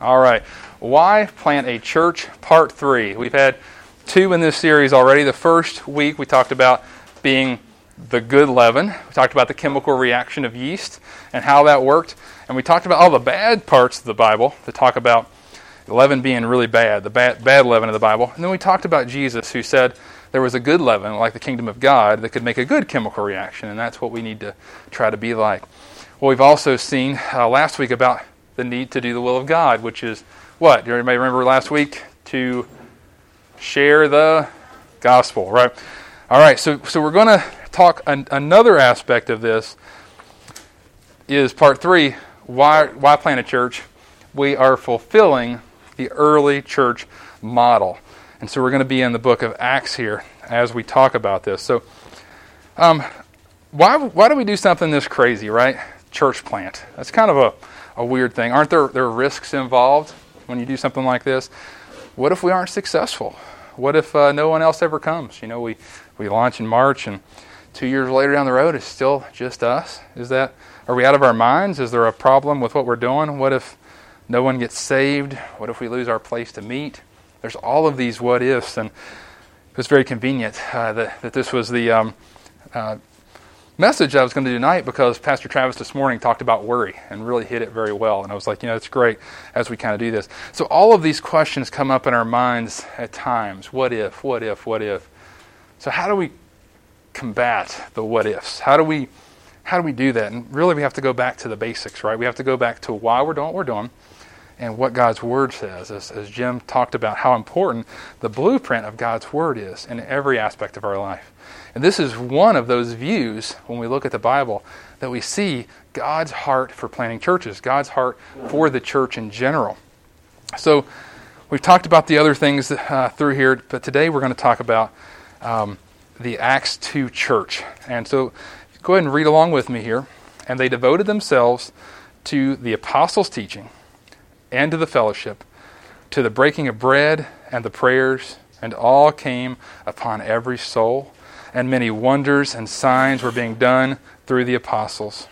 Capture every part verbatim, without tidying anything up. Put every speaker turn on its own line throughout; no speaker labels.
All right. Why plant a church? Part three. We've had two in this series already. The first week we talked about being the good leaven. We talked about the chemical reaction of yeast and how that worked. And we talked about all the bad parts of the Bible to talk about leaven being really bad, the bad, bad leaven of the Bible. And then we talked about Jesus, who said there was a good leaven, like the kingdom of God, that could make a good chemical reaction. And that's what we need to try to be like. Well, we've also seen uh, last week about the need to do the will of God, which is what? Do you anybody remember last week? To share the gospel, right? All right, so so we're going to talk an, another aspect of this is part three, why why plant a church? We are fulfilling the early church model. And so we're going to be in the book of Acts here as we talk about this. So um, why why do we do something this crazy, right? Church plant. That's kind of a a weird thing. Aren't there there are risks involved when you do something like this? What if we aren't successful? What if uh, no one else ever comes? You know, we, we launch in March and two years later down the road it's still just us. Is that, are we out of our minds? Is there a problem with what we're doing? What if no one gets saved? What if we lose our place to meet? There's all of these what ifs, and it was very convenient uh, that, that this was the um, uh, message I was going to do tonight, because Pastor Travis this morning talked about worry and really hit it very well. And I was like, you know, it's great as we kind of do this. So all of these questions come up in our minds at times. What if, what if, what if? So how do we combat the what ifs? How do we how do we do that? And really we have to go back to the basics, right? We have to go back to why we're doing what we're doing and what God's Word says. As, as Jim talked about how important the blueprint of God's Word is in every aspect of our life. And this is one of those views, when we look at the Bible, that we see God's heart for planting churches, God's heart for the church in general. So we've talked about the other things uh, through here, but today we're going to talk about um, the Acts two church. And so go ahead and read along with me here. And they devoted themselves to the apostles' teaching and to the fellowship, to the breaking of bread and the prayers, and all came upon every soul. And many wonders and signs were being done through the apostles.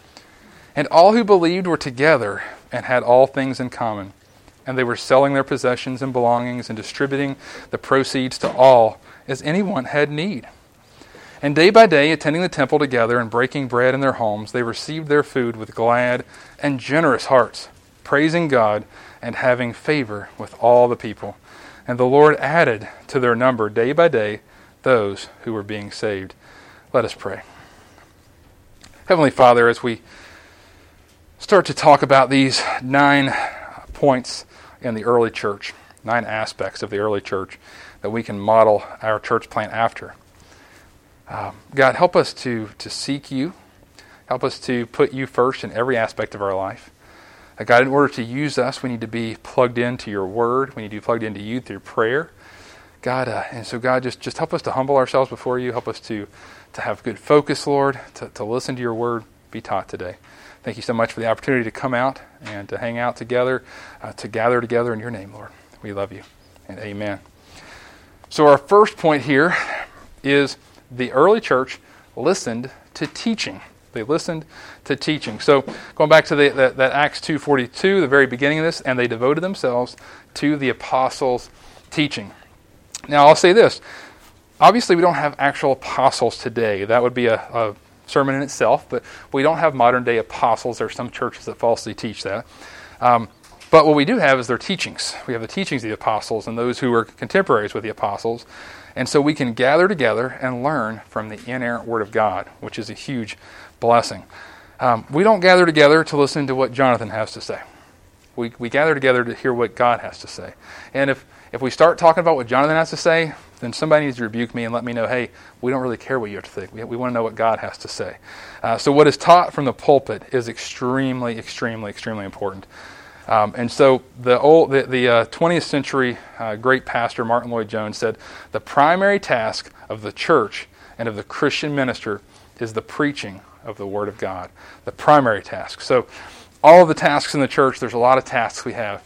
And all who believed were together and had all things in common. And they were selling their possessions and belongings and distributing the proceeds to all as anyone had need. And day by day, attending the temple together and breaking bread in their homes, they received their food with glad and generous hearts, praising God and having favor with all the people. And the Lord added to their number day by day those who were being saved. Let us pray. Heavenly Father, as we start to talk about these nine points in the early church, nine aspects of the early church that we can model our church plant after, um, God, help us to, to seek you. Help us to put you first in every aspect of our life. Uh, God, in order to use us, we need to be plugged into your word. We need to be plugged into you through prayer. God, uh, and so God, just, just help us to humble ourselves before you. Help us to, to have good focus, Lord, to, to listen to your word, be taught today. Thank you so much for the opportunity to come out and to hang out together, uh, to gather together in your name, Lord. We love you, and amen. So our first point here is the early church listened to teaching. They listened to teaching. So going back to the, that, that Acts two forty-two, the very beginning of this, and they devoted themselves to the apostles' teaching. Now, I'll say this. Obviously, we don't have actual apostles today. That would be a, a sermon in itself, but we don't have modern-day apostles. There are some churches that falsely teach that. Um, but what we do have is their teachings. We have the teachings of the apostles and those who were contemporaries with the apostles. And so we can gather together and learn from the inerrant Word of God, which is a huge blessing. Um, we don't gather together to listen to what Jonathan has to say. We we gather together to hear what God has to say. And if If we start talking about what Jonathan has to say, then somebody needs to rebuke me and let me know, hey, we don't really care what you have to think. We, we want to know what God has to say. Uh, so what is taught from the pulpit is extremely, extremely, extremely important. Um, and so the old, the, the uh, twentieth century uh, great pastor Martin Lloyd-Jones said, the primary task of the church and of the Christian minister is the preaching of the Word of God. The primary task. So all of the tasks in the church, there's a lot of tasks we have.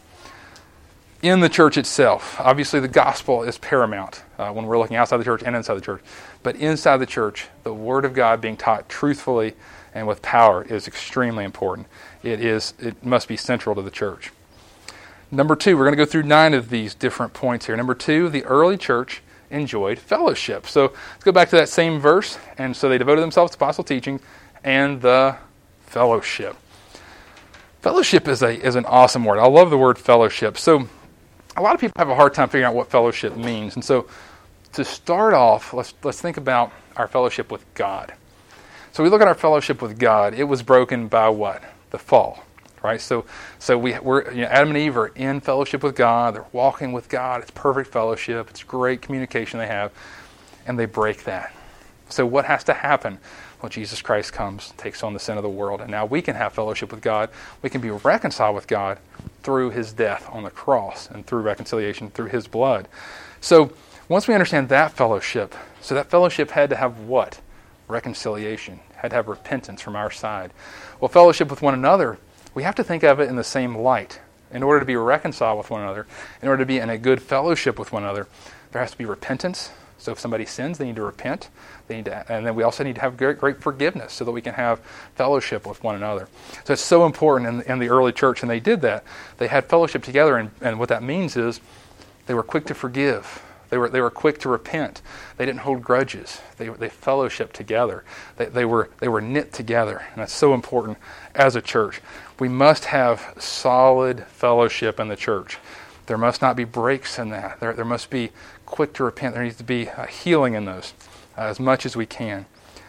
In the church itself, obviously the gospel is paramount uh, when we're looking outside the church and inside the church. But inside the church, the Word of God being taught truthfully and with power is extremely important. It is. It must be central to the church. Number two, we're going to go through nine of these different points here. Number two, the early church enjoyed fellowship. So let's go back to that same verse. And so they devoted themselves to apostle teaching and the fellowship. Fellowship is a is an awesome word. I love the word fellowship. So a lot of people have a hard time figuring out what fellowship means. And so to start off, let's let's think about our fellowship with God. So we look at our fellowship with God. It was broken by what? The fall. Right, so so we we're you know, Adam and Eve are in fellowship with God. They're walking with God. It's perfect fellowship. It's great communication they have, and they break that. So what has to happen? Well, Jesus Christ comes, takes on the sin of the world, and now we can have fellowship with God. We can be reconciled with God through His death on the cross and through reconciliation through His blood. So once we understand that fellowship, so that fellowship had to have what? Reconciliation. Had to have repentance from our side. Well, fellowship with one another, we have to think of it in the same light. In order to be reconciled with one another, in order to be in a good fellowship with one another, there has to be repentance. So if somebody sins, they need to repent. They need to, and then we also need to have great, great forgiveness so that we can have fellowship with one another. So it's so important in, in the early church, and they did that. They had fellowship together, and, and what that means is they were quick to forgive. They were they were quick to repent. They didn't hold grudges. They they fellowshiped together. They they were they were knit together, and that's so important as a church. We must have solid fellowship in the church. There must not be breaks in that. There there must be quick to repent. There needs to be a healing in those uh, as much as we can.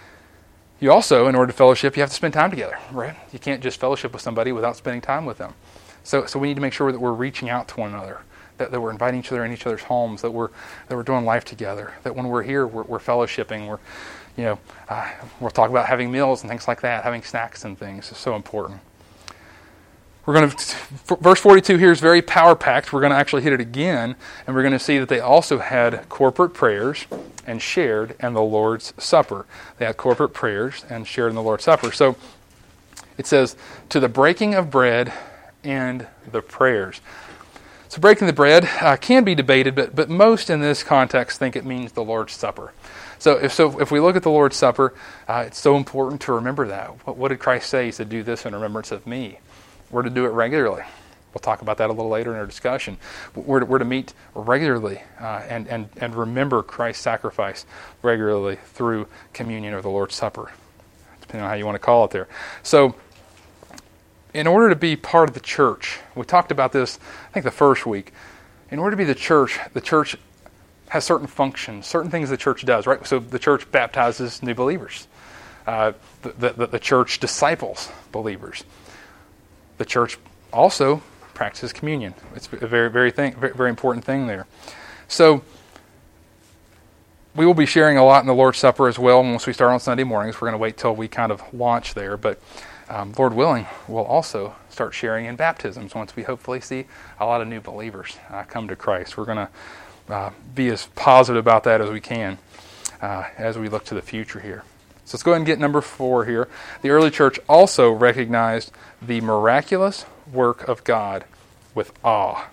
You also, in order to fellowship, you have to spend time together, right? You can't just fellowship with somebody without spending time with them. So so we need to make sure that we're reaching out to one another. That, that we're inviting each other in each other's homes, that we're that we're doing life together, that when we're here, we're, we're fellowshipping, we're, you know, uh, we'll talk about having meals and things like that, having snacks and things. It's so important. We're going to, verse forty-two here is very power-packed. We're going to actually hit it again, and we're going to see that they also had corporate prayers and shared in the Lord's Supper. They had corporate prayers and shared in the Lord's Supper. So it says, to the breaking of bread and the prayers. So breaking the bread uh, can be debated, but but most in this context think it means the Lord's Supper. So if so, if we look at the Lord's Supper, uh, it's so important to remember that. What, what did Christ say? He said, "Do this in remembrance of me." We're to do it regularly. We'll talk about that a little later in our discussion. We're to, we're to meet regularly uh, and and and remember Christ's sacrifice regularly through communion or the Lord's Supper, depending on how you want to call it there. So, in order to be part of the church, we talked about this, I think, the first week. In order to be the church, the church has certain functions, certain things the church does, right? So the church baptizes new believers. Uh, the, the, the church disciples believers. The church also practices communion. It's a very, very, thing, very, very important thing there. So we will be sharing a lot in the Lord's Supper as well once we start on Sunday mornings. We're going to wait till we kind of launch there, but Um, Lord willing, we'll also start sharing in baptisms once we hopefully see a lot of new believers uh, come to Christ. We're going to uh, be as positive about that as we can uh, as we look to the future here. So let's go ahead and get number four here. The early church also recognized the miraculous work of God with awe.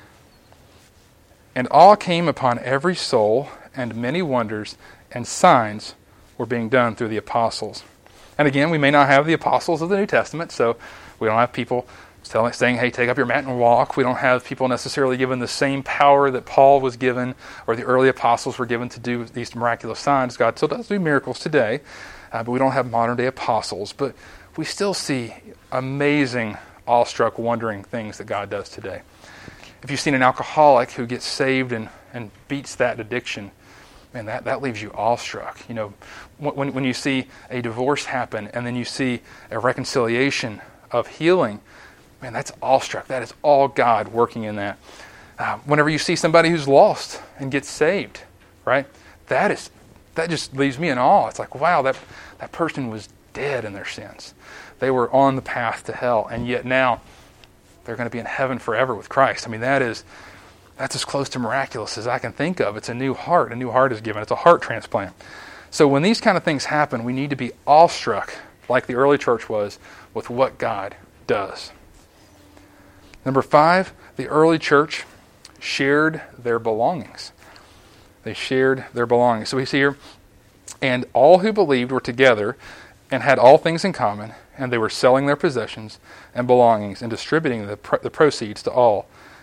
And awe came upon every soul, and many wonders and signs were being done through the apostles. And again, we may not have the apostles of the New Testament, so we don't have people telling, saying, hey, take up your mat and walk. We don't have people necessarily given the same power that Paul was given or the early apostles were given to do these miraculous signs. God still does do miracles today, uh, but we don't have modern-day apostles. But we still see amazing, awestruck, wondering things that God does today. If you've seen an alcoholic who gets saved and, and beats that addiction, man, that, that leaves you awestruck. You know, when when you see a divorce happen and then you see a reconciliation of healing, man, that's awestruck. That is all God working in that. Uh, whenever you see somebody who's lost and gets saved, right? That is that just leaves me in awe. It's like, wow, that that person was dead in their sins. They were on the path to hell, and yet now they're going to be in heaven forever with Christ. I mean, that is. That's as close to miraculous as I can think of. It's a new heart. A new heart is given. It's a heart transplant. So when these kind of things happen, we need to be awestruck, like the early church was, with what God does. Number five, the early church shared their belongings. They shared their belongings. So we see here, and all who believed were together and had all things in common, and they were selling their possessions and belongings and distributing the, pr- the proceeds to all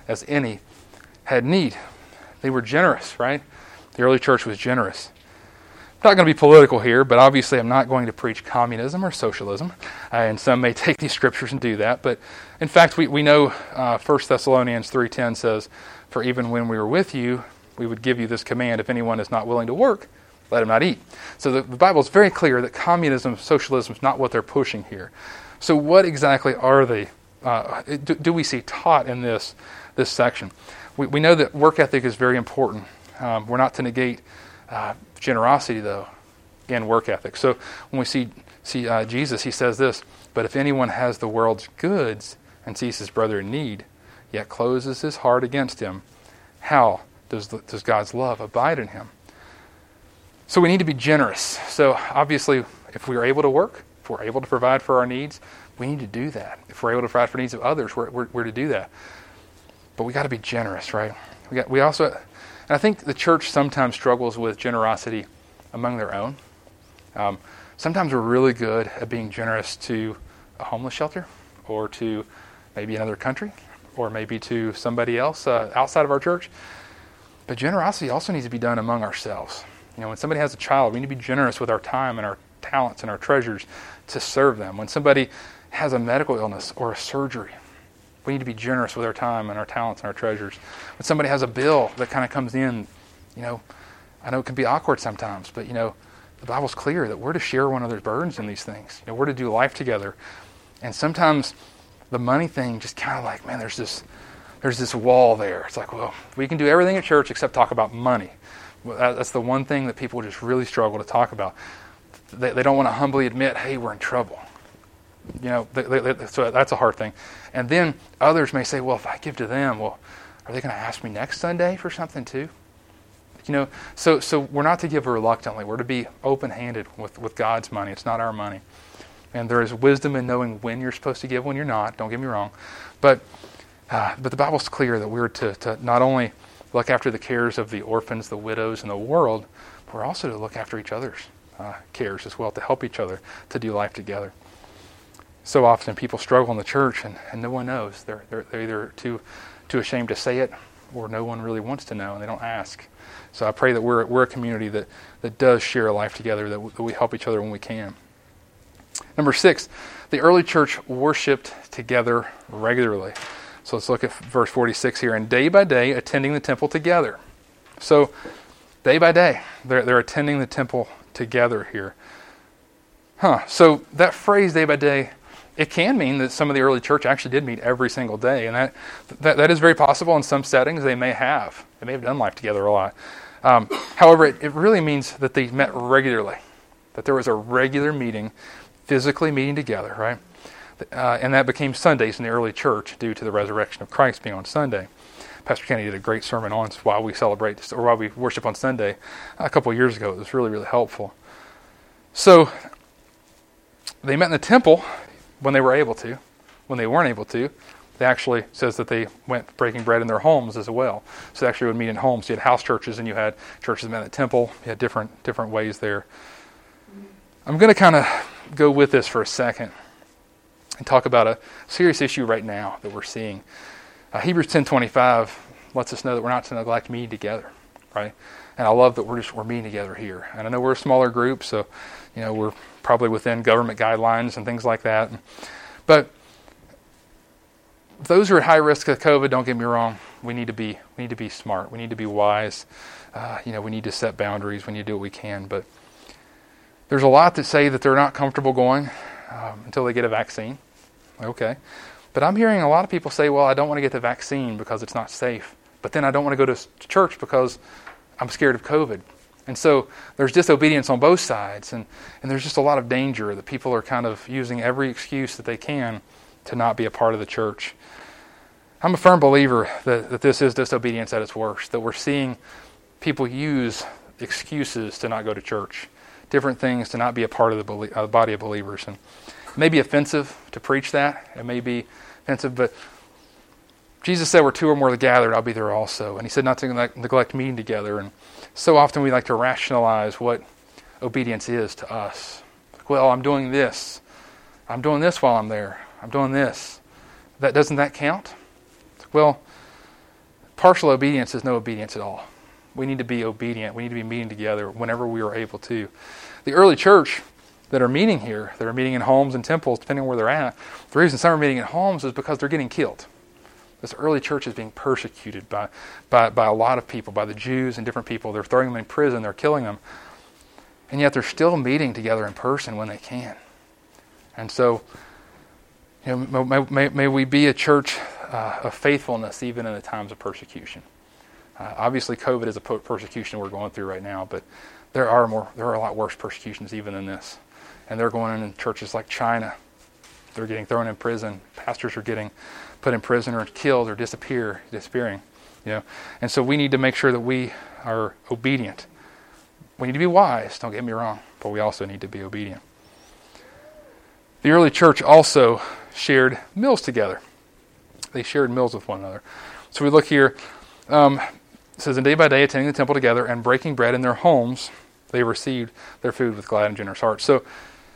as any had need. They were generous, right? The early church was generous. I'm not going to be political here, but obviously I'm not going to preach communism or socialism, uh, and some may take these scriptures and do that. But in fact, we, we know uh, First Thessalonians three ten says, "For even when we were with you, we would give you this command, if anyone is not willing to work, let him not eat." So the, the Bible is very clear that communism, socialism is not what they're pushing here. So what exactly are they, uh, do, do we see taught in this, this section? We, we know that work ethic is very important. Um, we're not to negate uh, generosity, though, in work ethic. So when we see see uh, Jesus, he says this, "But if anyone has the world's goods and sees his brother in need, yet closes his heart against him, how does the, does God's love abide in him?" So we need to be generous. So obviously, if we are able to work, if we're able to provide for our needs, we need to do that. If we're able to provide for needs of others, we're, we're, we're to do that. But we got to be generous, right? We got. We also, and I think the church sometimes struggles with generosity among their own. Um, sometimes we're really good at being generous to a homeless shelter, or to maybe another country, or maybe to somebody else uh, outside of our church. But generosity also needs to be done among ourselves. You know, when somebody has a child, we need to be generous with our time and our talents and our treasures to serve them. When somebody has a medical illness or a surgery, we need to be generous with our time and our talents and our treasures. When somebody has a bill that kind of comes in, you know, I know it can be awkward sometimes, but, you know, the Bible's clear that we're to share one another's burdens in these things. You know, we're to do life together. And sometimes the money thing just kind of like, man, there's this there's this wall there. It's like, well, we can do everything at church except talk about money. Well, that, that's the one thing that people just really struggle to talk about. They, they don't want to humbly admit, hey, we're in trouble. You know, they, they, they, so that's a hard thing. And then others may say, well, if I give to them, well, are they going to ask me next Sunday for something too? You know, so so we're not to give reluctantly. We're to be open-handed with, with God's money. It's not our money. And there is wisdom in knowing when you're supposed to give, when you're not. Don't get me wrong. But uh, but the Bible's clear that we're to, to not only look after the cares of the orphans, the widows, and the world, but we're also to look after each other's uh, cares as well, to help each other, to do life together. So often people struggle in the church and, and no one knows. They're, they're, they're either too too ashamed to say it, or no one really wants to know and they don't ask. So I pray that we're we're a community that, that does share a life together, that, w- that we help each other when we can. Number six, the early church worshipped together regularly. So let's look at verse forty-six here. And day by day, attending the temple together. So day by day, they're, they're attending the temple together here. Huh. So that phrase, day by day, it can mean that some of the early church actually did meet every single day. And that that, that is very possible in some settings. They may have. They may have done life together a lot. Um, however, it, it really means that they met regularly. That there was a regular meeting, physically meeting together, right? Uh, and that became Sundays in the early church due to the resurrection of Christ being on Sunday. Pastor Kenny did a great sermon on why we celebrate, or why we worship on Sunday a couple of years ago. It was really, really helpful. So they met in the temple when they were able to. When they weren't able to, they actually says that they went breaking bread in their homes as well. So they actually would meet in homes. You had house churches and you had churches that met in the temple. You had different different ways there. I'm going to kind of go with this for a second and talk about a serious issue right now that we're seeing. Uh, Hebrews ten twenty-five lets us know that we're not to neglect meeting together, right? And I love that we're just we're meeting together here. And I know we're a smaller group, so you know we're probably within government guidelines and things like that. But those who are at high risk of COVID, don't get me wrong, we need to be we need to be smart. We need to be wise. Uh, you know, we need to set boundaries. We need to do what we can. But there's a lot that say that they're not comfortable going um, until they get a vaccine. Okay. But I'm hearing a lot of people say, well, I don't want to get the vaccine because it's not safe. But then I don't want to go to church because I'm scared of COVID. And so there's disobedience on both sides. And, and there's just a lot of danger that people are kind of using every excuse that they can to not be a part of the church. I'm a firm believer that, that this is disobedience at its worst, that we're seeing people use excuses to not go to church, different things to not be a part of the uh, body of believers. And it may be offensive to preach that. It may be offensive, but Jesus said, where two or more are gathered, I'll be there also. And he said not to neglect meeting together. And so often we like to rationalize what obedience is to us. Like, well, I'm doing this. I'm doing this while I'm there. I'm doing this. That doesn't that count? Well, partial obedience is no obedience at all. We need to be obedient. We need to be meeting together whenever we are able to. The early church that are meeting here, that are meeting in homes and temples, depending on where they're at, the reason some are meeting in homes is because they're getting killed. This early church is being persecuted by, by, by a lot of people, by the Jews and different people. They're throwing them in prison, they're killing them. And yet they're still meeting together in person when they can. And so, you know, may, may, may we be a church uh, of faithfulness even in the times of persecution. Uh, obviously, COVID is a persecution we're going through right now, but there are more. There are a lot worse persecutions even than this. And they're going on in churches like China. They're getting thrown in prison. Pastors are getting put in prison or killed or disappear, disappearing. You know, and so we need to make sure that we are obedient. We need to be wise. Don't get me wrong, but we also need to be obedient. The early church also shared meals together. They shared meals with one another. So we look here. Um, it says, and day by day attending the temple together and breaking bread in their homes, they received their food with glad and generous hearts. So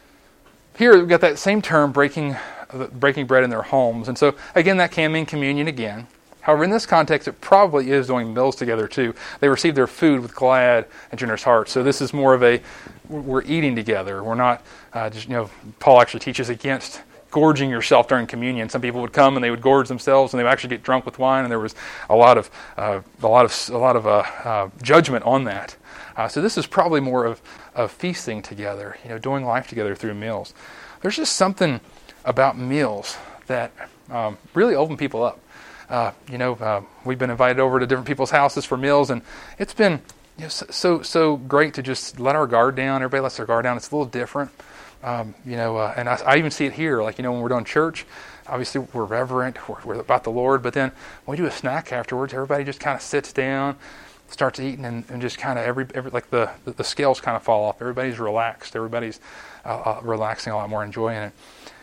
here we've got that same term, breaking uh, breaking bread in their homes. And so again, that can mean communion again. However, in this context, it probably is doing meals together too. They received their food with glad and generous hearts. So this is more of a, we're eating together. We're not uh, just, you know, Paul actually teaches against gorging yourself during communion. Some people would come and they would gorge themselves, and they would actually get drunk with wine, and there was a lot of uh, a lot of a lot of uh, uh, judgment on that. Uh, so this is probably more of of feasting together, you know, doing life together through meals. There's just something about meals that um, really open people up. Uh, you know, uh, we've been invited over to different people's houses for meals, and it's been, you know, so, so so great to just let our guard down. Everybody lets their guard down. It's a little different. Um, you know, uh, and I, I even see it here. Like, you know, when we're doing church, obviously we're reverent, we're, we're about the Lord. But then when we do a snack afterwards, everybody just kind of sits down, starts eating, and, and just kind of every, every like the, the the scales kind of fall off. Everybody's relaxed. Everybody's uh, uh, relaxing a lot more, enjoying it.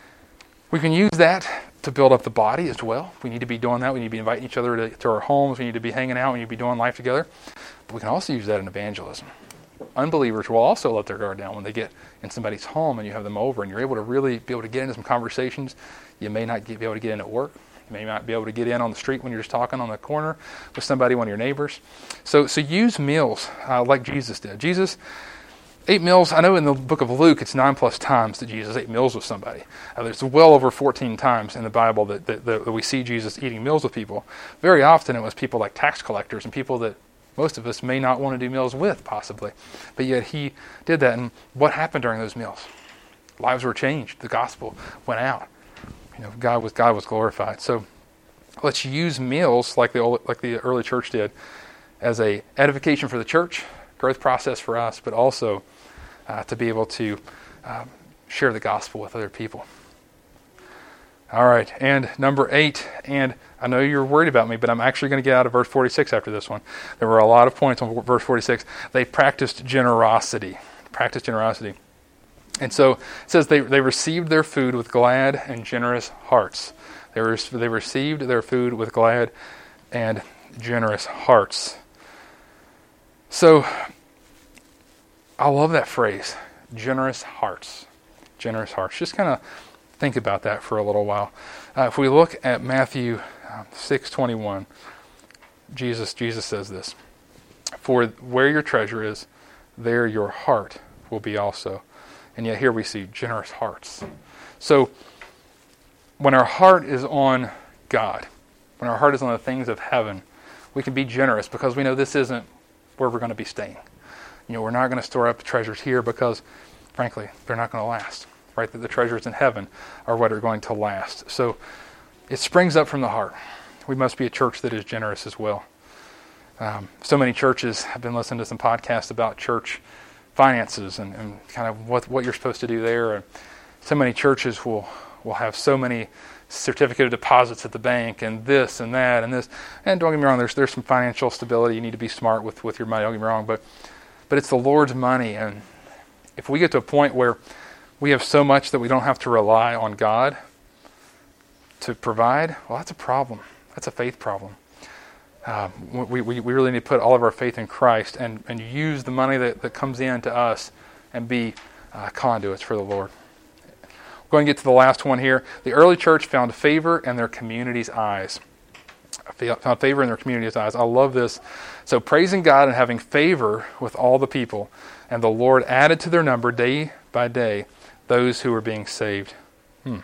We can use that to build up the body as well. We need to be doing that. We need to be inviting each other to, to our homes. We need to be hanging out. We need to be doing life together. But we can also use that in evangelism. Unbelievers will also let their guard down when they get in somebody's home and you have them over, and you're able to really be able to get into some conversations you may not get, be able to get in at work. You may not be able to get in on the street when you're just talking on the corner with somebody, one of your neighbors. So so use meals uh, like Jesus did. Jesus ate meals. I know in the book of Luke it's nine plus times that Jesus ate meals with somebody. Uh, there's well over fourteen times in the Bible that, that, that we see Jesus eating meals with people. Very often it was people like tax collectors and people that most of us may not want to do meals with, possibly. But yet he did that. And what happened during those meals? Lives were changed. The gospel went out. You know, God was God was glorified. So let's use meals like the old, like the early church did as a edification for the church, growth process for us, but also uh, to be able to um, share the gospel with other people. All right, and number eight, and I know you're worried about me, but I'm actually going to get out of verse forty-six after this one. There were a lot of points on verse forty-six. They practiced generosity. Practiced generosity. And so it says they, they received their food with glad and generous hearts. They, were, they received their food with glad and generous hearts. So I love that phrase, generous hearts. Generous hearts. Just kind of think about that for a little while. Uh, if we look at Matthew uh, six twenty-one, Jesus Jesus says this: "For where your treasure is, there your heart will be also." And yet here we see generous hearts. So when our heart is on God, when our heart is on the things of heaven, we can be generous because we know this isn't where we're going to be staying. You know, we're not going to store up treasures here because, frankly, they're not going to last. Right, that the treasures in heaven are what are going to last. So it springs up from the heart. We must be a church that is generous as well. Um, so many churches, I've been listening to some podcasts about church finances and, and kind of what, what you're supposed to do there. And so many churches will, will have so many certificate of deposits at the bank and this and that and this. And don't get me wrong, there's there's some financial stability. You need to be smart with, with your money, don't get me wrong. But, but it's the Lord's money. And if we get to a point where we have so much that we don't have to rely on God to provide, well, that's a problem. That's a faith problem. Uh, we, we, we really need to put all of our faith in Christ and, and use the money that, that comes in to us and be uh, conduits for the Lord. We're going to get to the last one here. The early church found favor in their community's eyes. found favor in their community's eyes. I love this. So praising God and having favor with all the people, and the Lord added to their number day by day those who were being saved. Hmm.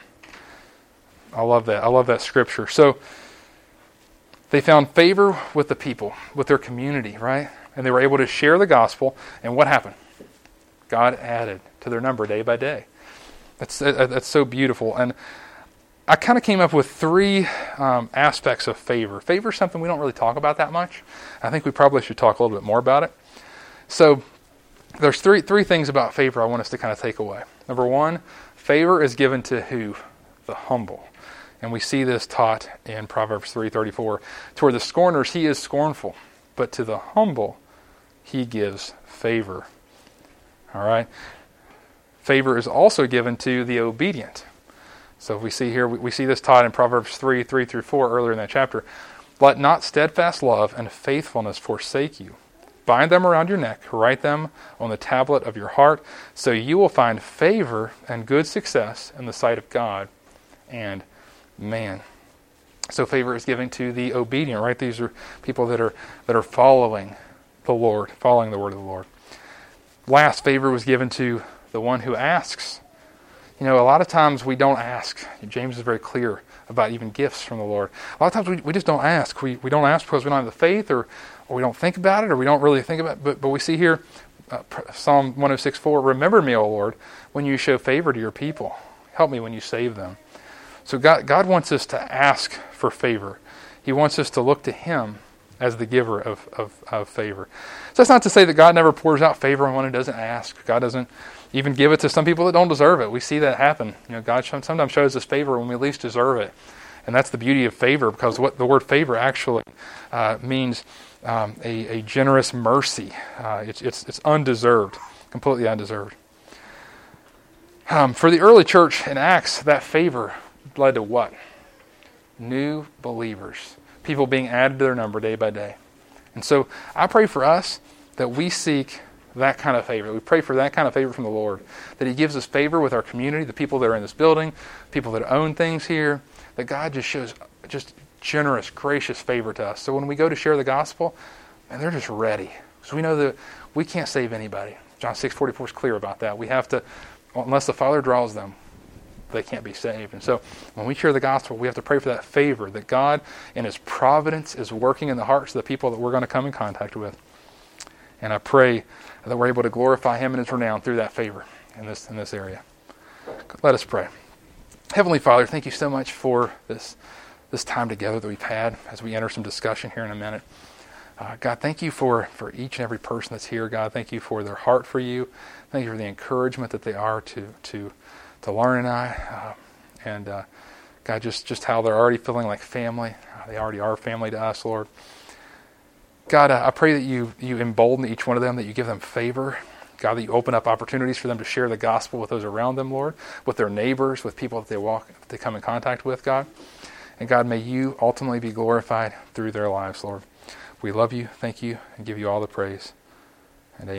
I love that. I love that scripture. So they found favor with the people, with their community, right? And they were able to share the gospel. And what happened? God added to their number day by day. That's that's so beautiful. And I kind of came up with three um, aspects of favor. Favor is something we don't really talk about that much. I think we probably should talk a little bit more about it. So there's three three things about favor I want us to kind of take away. Number one, favor is given to who? The humble. And we see this taught in Proverbs three thirty-four. Toward the scorners he is scornful, but to the humble he gives favor. All right. Favor is also given to the obedient. So we see here, we see this taught in Proverbs three, three through four earlier in that chapter. Let not steadfast love and faithfulness forsake you. Bind them around your neck, write them on the tablet of your heart, so you will find favor and good success in the sight of God and man. So favor is given to the obedient, right? These are people that are that are following the Lord, following the word of the Lord. Last, favor was given to the one who asks. You know, a lot of times we don't ask. James is very clear about even gifts from the Lord. A lot of times we, we just don't ask. We we don't ask because we don't have the faith, or, or we don't think about it, or we don't really think about it. But, but we see here, uh, Psalm one oh six four, remember me, O Lord, when you show favor to your people. Help me when you save them. So God, God wants us to ask for favor. He wants us to look to Him as the giver of, of, of favor. So that's not to say that God never pours out favor on one who doesn't ask. God doesn't even give it to some people that don't deserve it. We see that happen. You know, God sometimes shows us favor when we least deserve it. And that's the beauty of favor, because what the word favor actually uh, means um, a, a generous mercy. Uh, it's, it's, it's undeserved, completely undeserved. Um, for the early church in Acts, that favor led to what? New believers. People being added to their number day by day. And so I pray for us that we seek that kind of favor. We pray for that kind of favor from the Lord. That He gives us favor with our community, the people that are in this building, people that own things here. That God just shows just generous, gracious favor to us. So when we go to share the gospel, and they're just ready. So we know that we can't save anybody. John six forty-four is clear about that. We have to, unless the Father draws them, they can't be saved. And so when we share the gospel, we have to pray for that favor, that God in His providence is working in the hearts of the people that we're going to come in contact with. And I pray that we're able to glorify Him and His renown through that favor in this in this area. Let us pray. Heavenly Father, thank you so much for this this time together that we've had as we enter some discussion here in a minute. Uh, God, thank you for, for each and every person that's here. God, thank you for their heart for you. Thank you for the encouragement that they are to to to Lauren and I. Uh, and uh, God, just, just how they're already feeling like family. Uh, they already are family to us, Lord. God, uh, I pray that you you embolden each one of them, that you give them favor. God, that you open up opportunities for them to share the gospel with those around them, Lord, with their neighbors, with people that they walk, that they come in contact with, God. And God, may you ultimately be glorified through their lives, Lord. We love you, thank you, and give you all the praise.